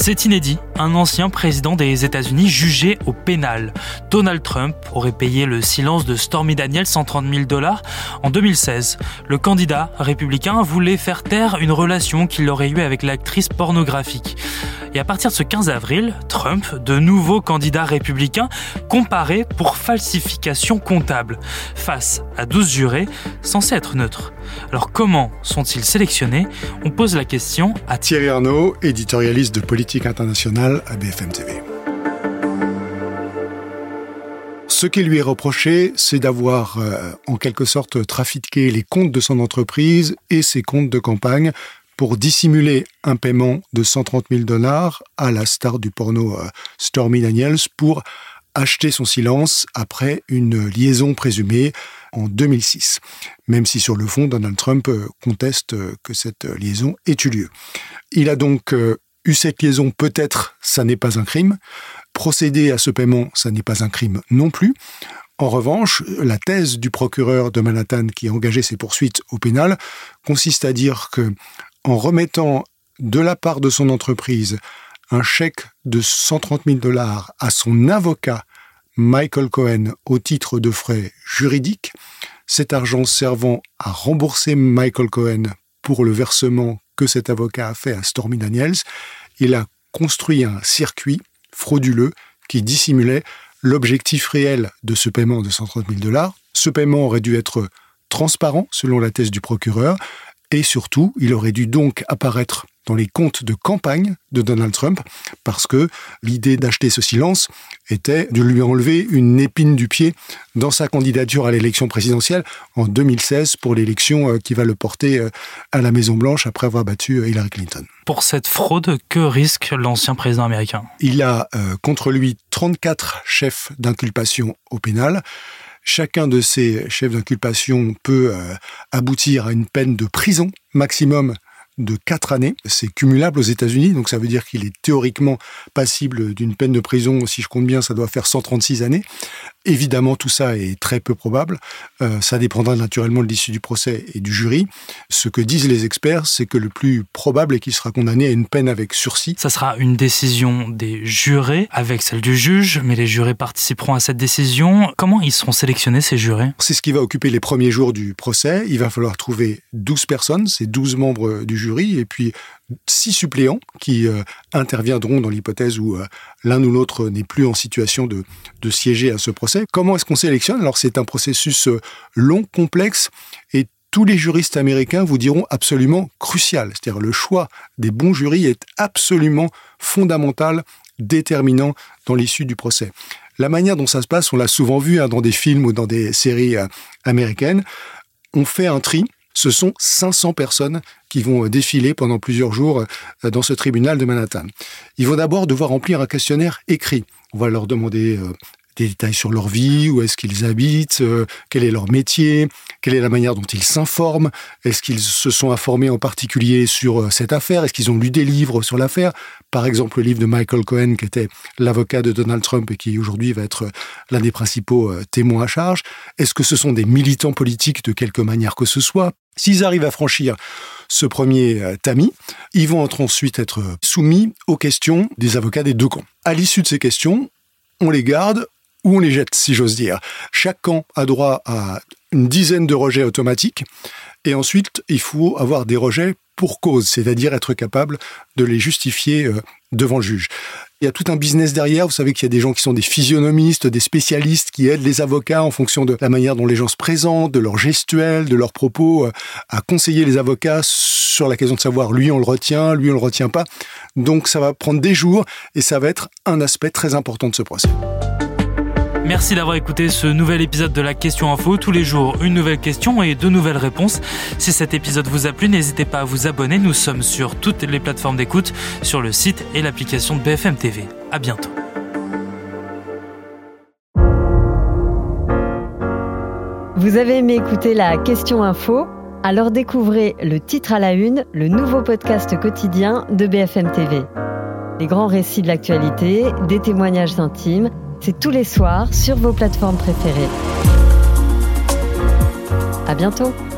C'est inédit, un ancien président des États-Unis jugé au pénal. Donald Trump aurait payé le silence de Stormy Daniels $130 000 en 2016. Le candidat républicain voulait faire taire une relation qu'il aurait eue avec l'actrice pornographique. Et à partir de ce 15 avril, Trump, de nouveau candidat républicain, comparé pour falsification comptable, face à 12 jurés censés être neutres. Alors comment sont-ils sélectionnés ? On pose la question à Thierry Arnaud, éditorialiste de politique internationale à BFM TV. Ce qui lui est reproché, c'est d'avoir en quelque sorte trafiqué les comptes de son entreprise et ses comptes de campagne pour dissimuler un paiement de $130 000 à la star du porno Stormy Daniels pour acheter son silence après une liaison présumée en 2006. Même si sur le fond, Donald Trump conteste que cette liaison ait eu lieu. Il a donc eu cette liaison, peut-être ça n'est pas un crime. Procéder à ce paiement, ça n'est pas un crime non plus. En revanche, la thèse du procureur de Manhattan qui a engagé ses poursuites au pénal consiste à dire que en remettant de la part de son entreprise un chèque de $130 000 à son avocat Michael Cohen au titre de frais juridiques, cet argent servant à rembourser Michael Cohen pour le versement que cet avocat a fait à Stormy Daniels, il a construit un circuit frauduleux qui dissimulait l'objectif réel de ce paiement de $130 000. Ce paiement aurait dû être transparent selon la thèse du procureur. Et surtout, il aurait dû donc apparaître dans les comptes de campagne de Donald Trump, parce que l'idée d'acheter ce silence était de lui enlever une épine du pied dans sa candidature à l'élection présidentielle en 2016 pour l'élection qui va le porter à la Maison-Blanche après avoir battu Hillary Clinton. Pour cette fraude, que risque l'ancien président américain ? Il a contre lui 34 chefs d'inculpation au pénal. Chacun de ces chefs d'inculpation peut aboutir à une peine de prison maximum de 4 années. C'est cumulable aux États-Unis, donc ça veut dire qu'il est théoriquement passible d'une peine de prison. Si je compte bien, ça doit faire 136 années. Évidemment, tout ça est très peu probable. Ça dépendra naturellement de l'issue du procès et du jury. Ce que disent les experts, c'est que le plus probable est qu'il sera condamné à une peine avec sursis. Ça sera une décision des jurés avec celle du juge, mais les jurés participeront à cette décision. Comment ils seront sélectionnés, ces jurés ? C'est ce qui va occuper les premiers jours du procès. Il va falloir trouver 12 personnes, c'est 12 membres du jury, et puis 6 suppléants qui interviendront dans l'hypothèse où l'un ou l'autre n'est plus en situation de siéger à ce procès. Comment est-ce qu'on sélectionne ? Alors c'est un processus long, complexe, et tous les juristes américains vous diront absolument crucial. C'est-à-dire le choix des bons jurys est absolument fondamental, déterminant dans l'issue du procès. La manière dont ça se passe, on l'a souvent vu dans des films ou dans des séries américaines, on fait un tri. Ce sont 500 personnes qui vont défiler pendant plusieurs jours dans ce tribunal de Manhattan. Ils vont d'abord devoir remplir un questionnaire écrit. On va leur demander des détails sur leur vie, où est-ce qu'ils habitent, quel est leur métier, quelle est la manière dont ils s'informent, est-ce qu'ils se sont informés en particulier sur cette affaire, est-ce qu'ils ont lu des livres sur l'affaire, par exemple le livre de Michael Cohen, qui était l'avocat de Donald Trump et qui aujourd'hui va être l'un des principaux témoins à charge, est-ce que ce sont des militants politiques de quelque manière que ce soit. S'ils arrivent à franchir ce premier tamis, ils vont ensuite être soumis aux questions des avocats des deux camps. À l'issue de ces questions, on les garde ou on les jette, si j'ose dire. Chaque camp a droit à une dizaine de rejets automatiques, et ensuite, il faut avoir des rejets pour cause, c'est-à-dire être capable de les justifier devant le juge. Il y a tout un business derrière. Vous savez qu'il y a des gens qui sont des physionomistes, des spécialistes qui aident les avocats en fonction de la manière dont les gens se présentent, de leur gestuelle, de leurs propos, à conseiller les avocats sur la question de savoir lui on le retient, lui on le retient pas. Donc ça va prendre des jours et ça va être un aspect très important de ce procès. Merci d'avoir écouté ce nouvel épisode de la Question Info. Tous les jours, une nouvelle question et 2 nouvelles réponses. Si cet épisode vous a plu, n'hésitez pas à vous abonner. Nous sommes sur toutes les plateformes d'écoute, sur le site et l'application de BFM TV. À bientôt. Vous avez aimé écouter la Question Info ? Alors découvrez le titre à la une, le nouveau podcast quotidien de BFM TV. Les grands récits de l'actualité, des témoignages intimes, c'est tous les soirs sur vos plateformes préférées. À bientôt.